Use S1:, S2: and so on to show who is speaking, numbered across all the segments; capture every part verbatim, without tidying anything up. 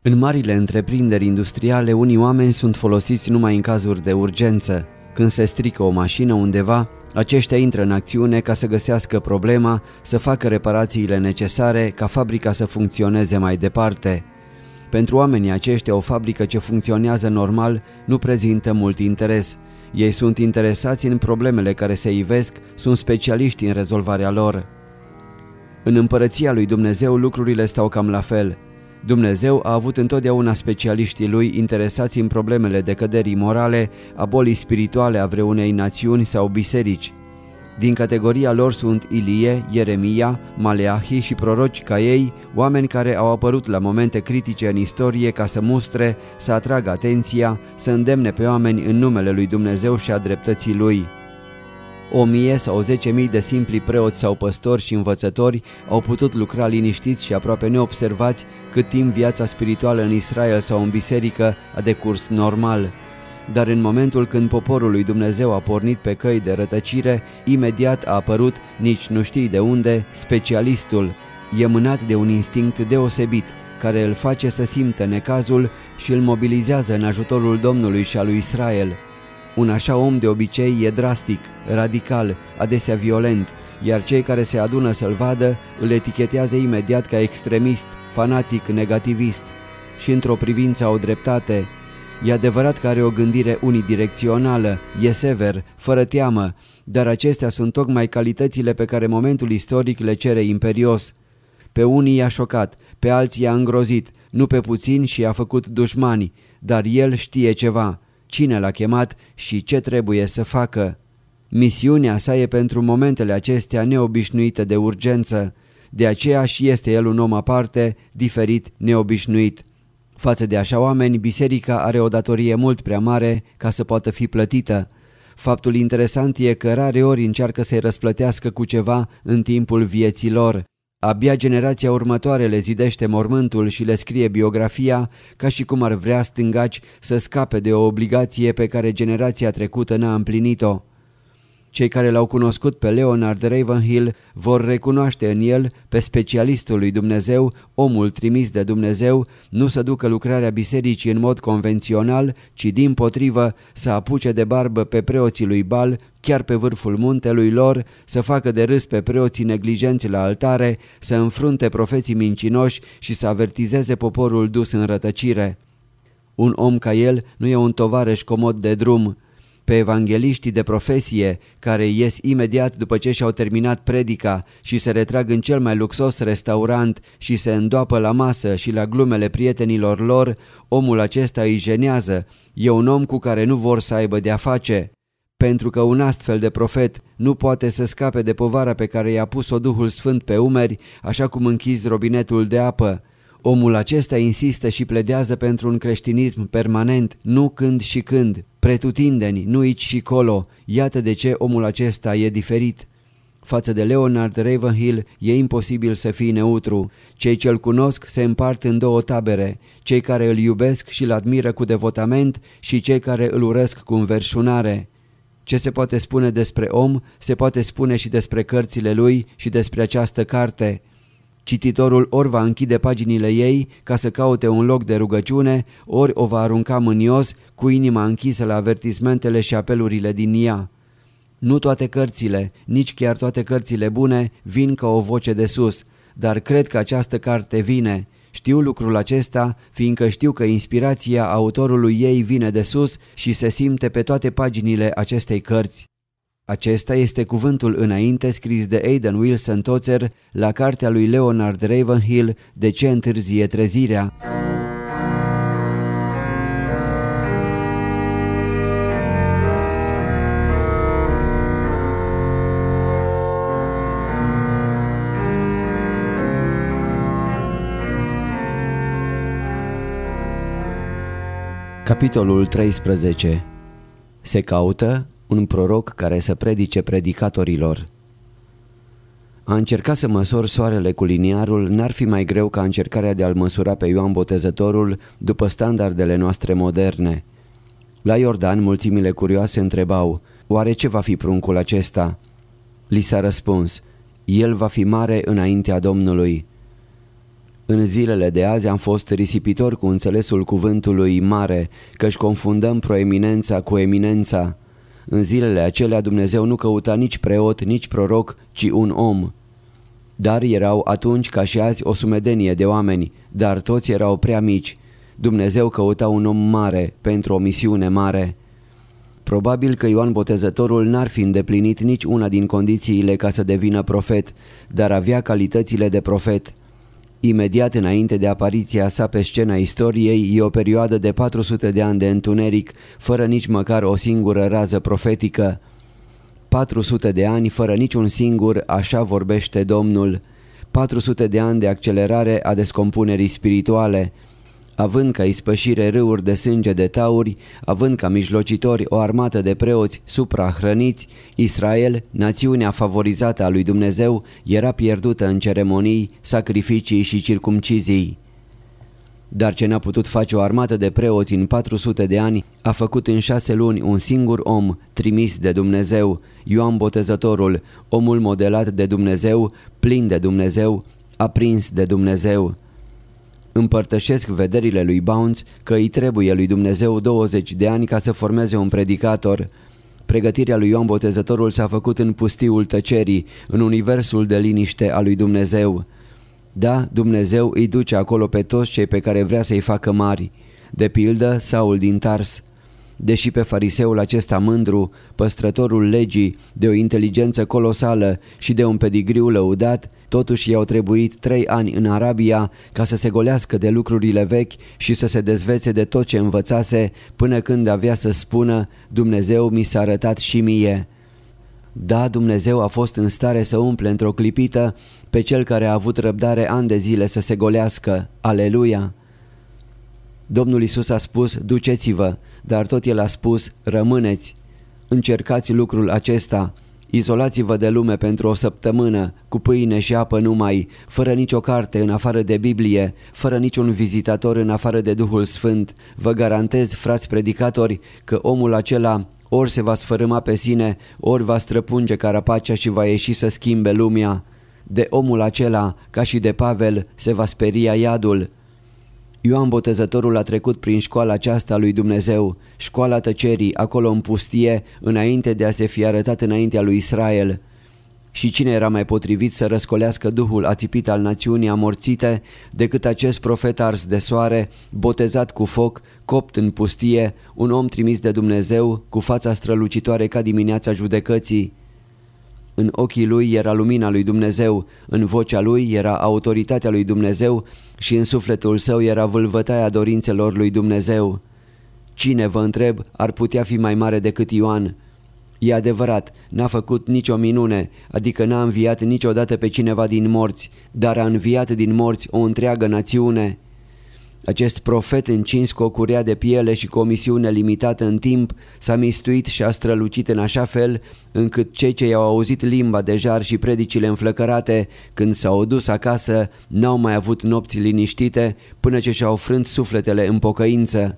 S1: În marile întreprinderi industriale, unii oameni sunt folosiți numai în cazuri de urgență. Când se strică o mașină undeva, aceștia intră în acțiune ca să găsească problema, să facă reparațiile necesare ca fabrica să funcționeze mai departe. Pentru oamenii aceștia, o fabrică ce funcționează normal nu prezintă mult interes. Ei sunt interesați în problemele care se ivesc, sunt specialiști în rezolvarea lor. În împărăția lui Dumnezeu lucrurile stau cam la fel. Dumnezeu a avut întotdeauna specialiștii lui interesați în problemele decăderii morale, a bolii spirituale a vreunei națiuni sau biserici. Din categoria lor sunt Ilie, Ieremia, Maleahi și proroci ca ei, oameni care au apărut la momente critice în istorie ca să mustre, să atragă atenția, să îndemne pe oameni în numele lui Dumnezeu și a dreptății lui. O mie sau zece mii de simpli preoți sau păstori și învățători au putut lucra liniștiți și aproape neobservați cât timp viața spirituală în Israel sau în biserică a decurs normal. Dar în momentul când poporul lui Dumnezeu a pornit pe căi de rătăcire, imediat a apărut, nici nu știi de unde, specialistul, e mânat de un instinct deosebit, care îl face să simtă necazul și îl mobilizează în ajutorul Domnului și a lui Israel. Un așa om de obicei e drastic, radical, adesea violent, iar cei care se adună să-l vadă îl etichetează imediat ca extremist, fanatic, negativist. Și într-o privință au dreptate. E adevărat că are o gândire unidirecțională, e sever, fără teamă, dar acestea sunt tocmai calitățile pe care momentul istoric le cere imperios. Pe unii i-a șocat, pe alții i-a îngrozit, nu pe puțini și i-a făcut dușmani, dar el știe ceva. Cine l-a chemat și ce trebuie să facă. Misiunea sa e pentru momentele acestea neobișnuite de urgență, de aceea și este el un om aparte, diferit, neobișnuit. Față de așa oameni, biserica are o datorie mult prea mare ca să poată fi plătită. Faptul interesant e că rare ori încearcă să-i răsplătească cu ceva în timpul vieții lor. Abia generația următoare le zidește mormântul și le scrie biografia ca și cum ar vrea stângaci să scape de o obligație pe care generația trecută n-a împlinit-o. Cei care l-au cunoscut pe Leonard Ravenhill vor recunoaște în el pe specialistul lui Dumnezeu, omul trimis de Dumnezeu, nu să ducă lucrarea bisericii în mod convențional, ci dimpotrivă să apuce de barbă pe preoții lui Bal, chiar pe vârful muntelui lor, să facă de râs pe preoții neglijenți la altare, să înfrunte profeții mincinoși și să avertizeze poporul dus în rătăcire. Un om ca el nu e un tovarăș comod de drum. Pe evangeliștii de profesie, care ies imediat după ce și-au terminat predica și se retrag în cel mai luxos restaurant și se îndoapă la masă și la glumele prietenilor lor, omul acesta îi jenează, e un om cu care nu vor să aibă de-a face. Pentru că un astfel de profet nu poate să scape de povara pe care i-a pus-o Duhul Sfânt pe umeri, așa cum închizi robinetul de apă. Omul acesta insistă și pledează pentru un creștinism permanent, nu când și când, pretutindeni, nu aici și colo. Iată de ce omul acesta e diferit. Față de Leonard Ravenhill e imposibil să fii neutru. Cei ce-l cunosc se împart în două tabere, cei care îl iubesc și îl admiră cu devotament și cei care îl urăsc cu înverșunare. Ce se poate spune despre om, se poate spune și despre cărțile lui și despre această carte. Cititorul ori va închide paginile ei ca să caute un loc de rugăciune, ori o va arunca mânios cu inima închisă la avertismentele și apelurile din ea. Nu toate cărțile, nici chiar toate cărțile bune, vin ca o voce de sus, dar cred că această carte vine. Știu lucrul acesta, fiindcă știu că inspirația autorului ei vine de sus și se simte pe toate paginile acestei cărți. Acesta este cuvântul înainte scris de Aidan Wilson Tozer la cartea lui Leonard Ravenhill, De ce întârzie trezirea? Capitolul treisprezece. Se caută un proroc care să predice predicatorilor. A încerca să măsori soarele cu liniarul n-ar fi mai greu ca încercarea de a-l măsura pe Ioan Botezătorul după standardele noastre moderne. La Iordan, mulțimile curioase întrebau, oare ce va fi pruncul acesta? Li s-a răspuns, el va fi mare înaintea Domnului. În zilele de azi am fost risipitori cu înțelesul cuvântului mare, că-și confundăm proeminența cu eminența. În zilele acelea Dumnezeu nu căuta nici preot, nici proroc, ci un om. Dar erau atunci ca și azi o sumedenie de oameni, dar toți erau prea mici. Dumnezeu căuta un om mare pentru o misiune mare. Probabil că Ioan Botezătorul n-ar fi îndeplinit nici una din condițiile ca să devină profet, dar avea calitățile de profet. Imediat înainte de apariția sa pe scena istoriei, e o perioadă de patru sute de ani de întuneric, fără nici măcar o singură rază profetică. patru sute de ani fără niciun singur, așa vorbește Domnul. patru sute de ani de accelerare a descompunerii spirituale. Având ca ispășire râuri de sânge de tauri, având ca mijlocitori o armată de preoți suprahrăniți, Israel, națiunea favorizată a lui Dumnezeu, era pierdută în ceremonii, sacrificii și circumcizii. Dar ce n-a putut face o armată de preoți în patru sute de ani, a făcut în șase luni un singur om trimis de Dumnezeu, Ioan Botezătorul, omul modelat de Dumnezeu, plin de Dumnezeu, aprins de Dumnezeu. Împărtășesc vederile lui Bounds că îi trebuie lui Dumnezeu douăzeci de ani ca să formeze un predicator. Pregătirea lui Ioan Botezătorul s-a făcut în pustiul tăcerii, în universul de liniște a lui Dumnezeu. Da, Dumnezeu îi duce acolo pe toți cei pe care vrea să-i facă mari, de pildă Saul din Tars. Deși pe fariseul acesta mândru, păstrătorul legii, de o inteligență colosală și de un pedigriu lăudat, totuși i-au trebuit trei ani în Arabia ca să se golească de lucrurile vechi și să se dezvețe de tot ce învățase, până când avea să spună: Dumnezeu mi s-a arătat și mie. Da, Dumnezeu a fost în stare să umple într-o clipită pe cel care a avut răbdare ani de zile să se golească. Aleluia! Domnul Iisus a spus: duceți-vă, dar tot El a spus: rămâneți. Încercați lucrul acesta. Izolați-vă de lume pentru o săptămână, cu pâine și apă numai, fără nicio carte în afară de Biblie, fără niciun vizitator în afară de Duhul Sfânt. Vă garantez, frați predicatori, că omul acela ori se va sfărâma pe sine, ori va străpunge carapacea și va ieși să schimbe lumea. De omul acela, ca și de Pavel, se va speria iadul. Ioan Botezătorul a trecut prin școala aceasta lui Dumnezeu, școala tăcerii, acolo în pustie, înainte de a se fi arătat înaintea lui Israel. Și cine era mai potrivit să răscolească duhul ațipit al națiunii amorțite decât acest profet ars de soare, botezat cu foc, copt în pustie, un om trimis de Dumnezeu, cu fața strălucitoare ca dimineața judecății? În ochii lui era lumina lui Dumnezeu, în vocea lui era autoritatea lui Dumnezeu și în sufletul său era vâlvătaia dorințelor lui Dumnezeu. Cine, vă întreb, ar putea fi mai mare decât Ioan? E adevărat, n-a făcut nicio minune, adică n-a înviat niciodată pe cineva din morți, dar a înviat din morți o întreagă națiune. Acest profet încins cu o curea de piele și cu o misiune limitată în timp s-a mistuit și a strălucit în așa fel încât cei ce i-au auzit limba de jar și predicile înflăcărate, când s-au dus acasă, n-au mai avut nopți liniștite până ce și-au frânt sufletele în pocăință.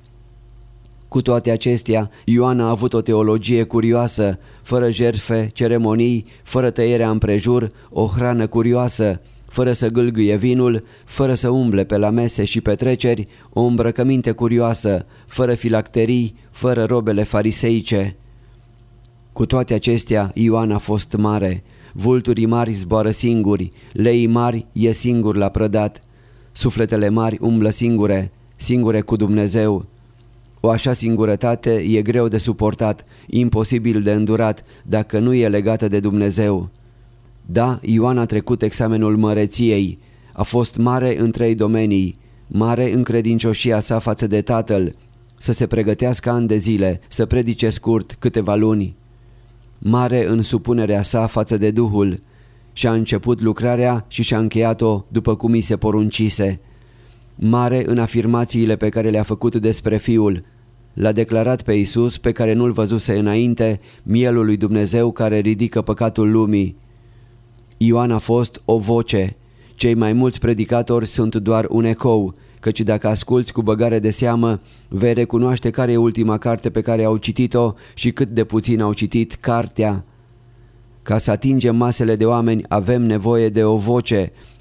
S1: Cu toate acestea, Ioan a avut o teologie curioasă, fără jertfe, ceremonii, fără tăierea împrejur, o hrană curioasă, fără să gâlgâie vinul, fără să umble pe la mese și petreceri, o îmbrăcăminte curioasă, fără filacterii, fără robele fariseice. Cu toate acestea, Ioan a fost mare. Vulturii mari zboară singuri, leii mari e singur la prădat. Sufletele mari umblă singure, singure cu Dumnezeu. O așa singurătate e greu de suportat, imposibil de îndurat, dacă nu e legată de Dumnezeu. Da, Ioan a trecut examenul măreției, a fost mare în trei domenii: mare în credincioșia sa față de Tatăl, să se pregătească ani de zile, să predice scurt câteva luni; mare în supunerea sa față de Duhul, și-a început lucrarea și și-a încheiat-o după cum i se poruncise; mare în afirmațiile pe care le-a făcut despre Fiul. L-a declarat pe Iisus, pe care nu-L văzuse înainte, mielul lui Dumnezeu care ridică păcatul lumii. Ioan a fost o voce. Cei mai mulți predicatori sunt doar un ecou, căci dacă asculți cu băgare de seamă, vei recunoaște care e ultima carte pe care au citit-o și cât de puțin au citit cartea. Ca să atingem masele de oameni avem nevoie de o voce,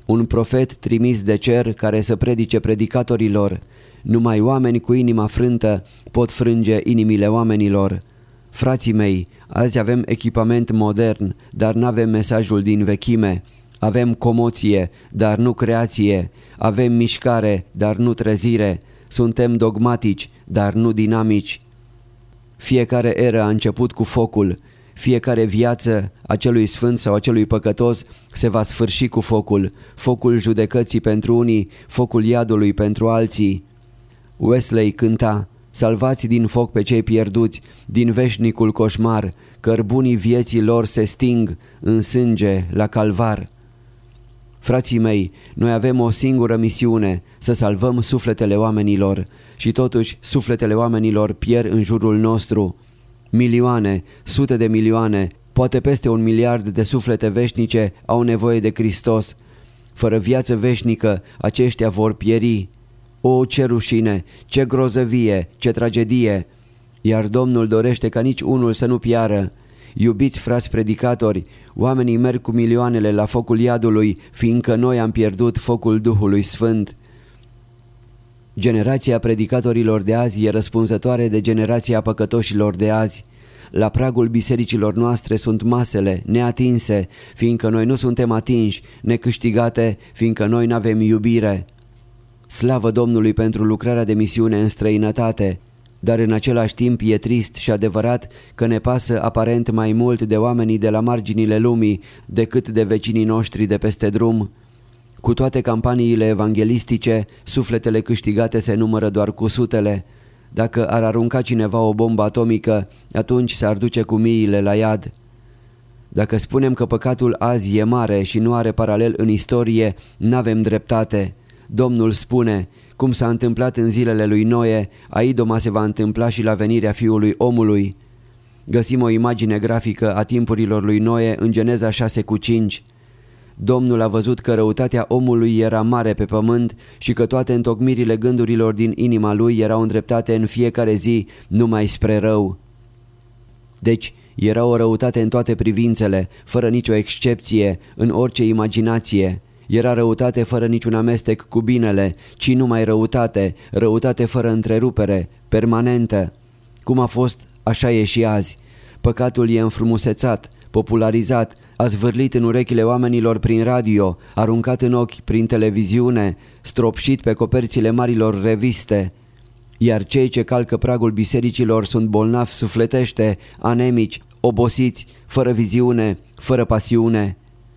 S1: un profet trimis de cer care să predice predicatorilor. Numai oameni cu inima frântă pot frânge inimile oamenilor. Frații mei, azi avem echipament modern, dar n-avem mesajul din vechime. Avem comoție, dar nu creație. Avem mișcare, dar nu trezire. Suntem dogmatici, dar nu dinamici. Fiecare eră a început cu focul. Fiecare viață a celui sfânt sau a celui păcătos se va sfârși cu focul. Focul judecății pentru unii, focul iadului pentru alții. Wesley cânta: salvați din foc pe cei pierduți, din veșnicul coșmar, cărbunii vieții lor se sting în sânge la calvar. Frații mei, noi avem o singură misiune, să salvăm sufletele oamenilor, și totuși sufletele oamenilor pierd în jurul nostru. Milioane, sute de milioane, poate peste un miliard de suflete veșnice au nevoie de Hristos. Fără viață veșnică, aceștia vor pieri. O, ce rușine, ce grozăvie, ce tragedie! Iar Domnul dorește ca nici unul să nu piară. Iubiți frați predicatori, oamenii merg cu milioanele la focul iadului, fiindcă noi am pierdut focul Duhului Sfânt. Generația predicatorilor de azi e răspunzătoare de generația păcătoșilor de azi. La pragul bisericilor noastre sunt masele neatinse, fiindcă noi nu suntem atinși, necâștigate, fiindcă noi n-avem iubire. Slavă Domnului pentru lucrarea de misiune în străinătate, dar în același timp e trist și adevărat că ne pasă aparent mai mult de oamenii de la marginile lumii decât de vecinii noștri de peste drum. Cu toate campaniile evanghelistice, sufletele câștigate se numără doar cu sutele. Dacă ar arunca cineva o bombă atomică, atunci s-ar duce cu miile la iad. Dacă spunem că păcatul azi e mare și nu are paralel în istorie, n-avem dreptate. Domnul spune: cum s-a întâmplat în zilele lui Noe, aidoma se va întâmpla și la venirea Fiului Omului. Găsim o imagine grafică a timpurilor lui Noe în Geneza șase cu cinci. Domnul a văzut că răutatea omului era mare pe pământ și că toate întocmirile gândurilor din inima lui erau îndreptate în fiecare zi numai spre rău. Deci era o răutate în toate privințele, fără nicio excepție, în orice imaginație. Era răutate fără niciun amestec cu binele, ci numai răutate, răutate fără întrerupere, permanentă. Cum a fost, așa e și azi. Păcatul e înfrumusețat, popularizat, a zvârlit în urechile oamenilor prin radio, aruncat în ochi prin televiziune, stropșit pe coperțile marilor reviste. Iar cei ce calcă pragul bisericilor sunt bolnavi sufletește, anemici, obosiți, fără viziune, fără pasiune.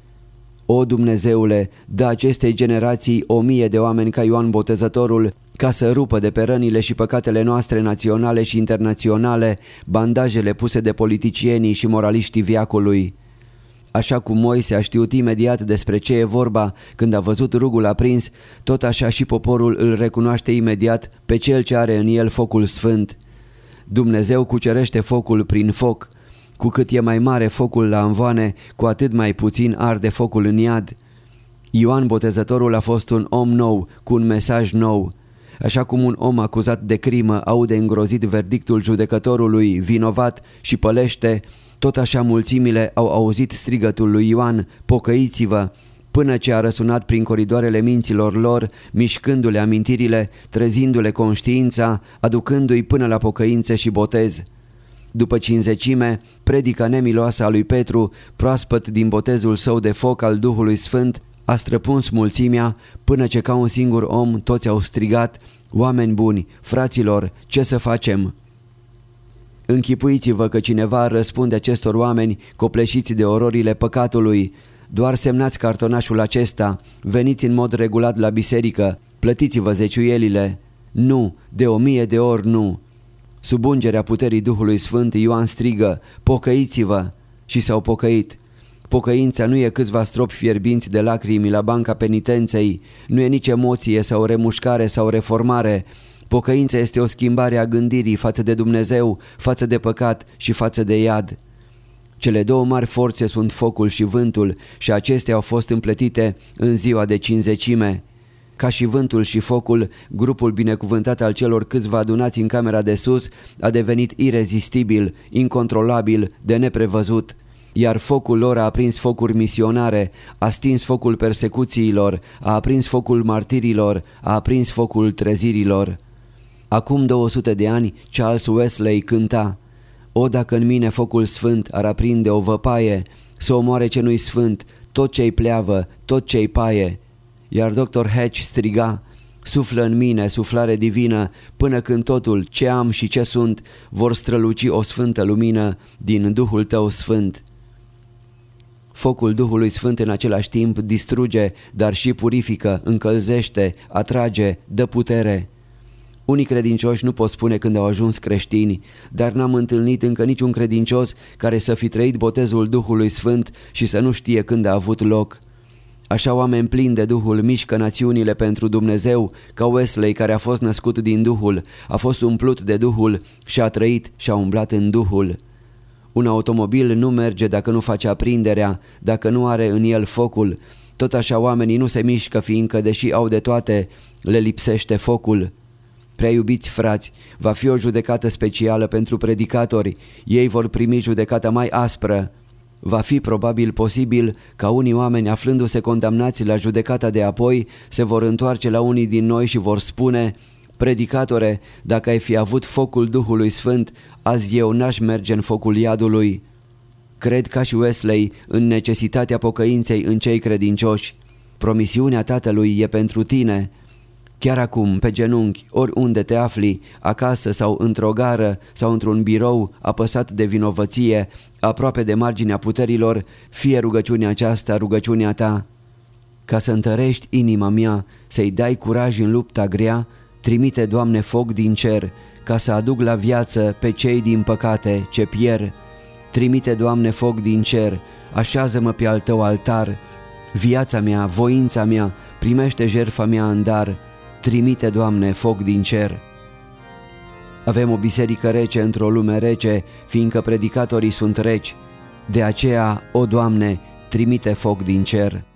S1: O, Dumnezeule, dă acestei generații o mie de oameni ca Ioan Botezătorul, ca să rupă de pe rănile și păcatele noastre naționale și internaționale bandajele puse de politicienii și moraliștii veacului. Așa cum Moise a știut imediat despre ce e vorba când a văzut rugul aprins, tot așa și poporul îl recunoaște imediat pe cel ce are în el focul sfânt. Dumnezeu cucerește focul prin foc. Cu cât e mai mare focul la învoane, cu atât mai puțin arde focul în iad. Ioan Botezătorul a fost un om nou, cu un mesaj nou. Așa cum un om acuzat de crimă aude îngrozit verdictul judecătorului vinovat și pălește, tot așa mulțimile au auzit strigătul lui Ioan: pocăiți-vă, până ce a răsunat prin coridoarele minților lor, mișcându-le amintirile, trezindu-le conștiința, aducându-i până la pocăință și botez. După cinzecime, predica nemiloasă a lui Petru, proaspăt din botezul său de foc al Duhului Sfânt, a străpuns mulțimea, până ce ca un singur om toți au strigat: oameni buni, fraților, ce să facem? Închipuiți-vă că cineva răspunde acestor oameni copleșiți de ororile păcatului: doar semnați cartonașul acesta, veniți în mod regulat la biserică, plătiți-vă zeciuielile. Nu, de o mie de ori nu. Sub ungerea puterii Duhului Sfânt, Ioan strigă: pocăiți-vă! Și s-au pocăit. Pocăința nu e câțiva stropi fierbinți de lacrimi la banca penitenței, nu e nici emoție sau remușcare sau reformare. Pocăința este o schimbare a gândirii față de Dumnezeu, față de păcat și față de iad. Cele două mari forțe sunt focul și vântul și acestea au fost împletite în ziua de cinzecime. Ca și vântul și focul, grupul binecuvântat al celor câțiva adunați în camera de sus a devenit irezistibil, incontrolabil, de neprevăzut. iar focul lor a aprins focuri misionare, a stins focul persecuțiilor, a aprins focul martirilor, a aprins focul trezirilor. Acum două sute de ani, Charles Wesley cânta: o, dacă în mine focul sfânt ar aprinde o văpaie, să omoare ce nu-i sfânt, tot ce-i pleavă, tot ce-i paie. Iar doctor Hatch striga: suflă în mine suflare divină, până când totul, ce am și ce sunt, vor străluci o sfântă lumină din Duhul tău sfânt. Focul Duhului Sfânt în același timp distruge, dar și purifică, încălzește, atrage, dă putere. Unii credincioși nu pot spune când au ajuns creștini, dar n-am întâlnit încă niciun credincios care să fi trăit botezul Duhului Sfânt și să nu știe când a avut loc. Așa oameni plini de Duhul mișcă națiunile pentru Dumnezeu, ca Wesley, care a fost născut din Duhul, a fost umplut de Duhul și a trăit și a umblat în Duhul. Un automobil nu merge dacă nu face aprinderea, dacă nu are în el focul. Tot așa oamenii nu se mișcă, fiindcă, deși au de toate, le lipsește focul. Prea iubiți frați, va fi o judecată specială pentru predicatori, ei vor primi judecata mai aspră. Va fi probabil posibil ca unii oameni, aflându-se condamnați la judecata de apoi, se vor întoarce la unii din noi și vor spune: predicatore, dacă ai fi avut focul Duhului Sfânt, azi eu n-aș merge în focul iadului. Cred ca și Wesley în necesitatea pocăinței în cei credincioși. Promisiunea Tatălui e pentru tine. Chiar acum, pe genunchi, oriunde te afli, acasă sau într-o gară sau într-un birou apăsat de vinovăție, aproape de marginea puterilor, fie rugăciunea aceasta rugăciunea ta. Ca să întărești inima mea, să-i dai curaj în lupta grea, trimite, Doamne, foc din cer, ca să aduc la viață pe cei din păcate ce pierd. Trimite, Doamne, foc din cer, așează-mă pe al tău altar. Viața mea, voința mea, primește jertfa mea în dar. Trimite, Doamne, foc din cer. Avem o biserică rece într-o lume rece, fiindcă predicatorii sunt reci. De aceea, o Doamne, trimite foc din cer.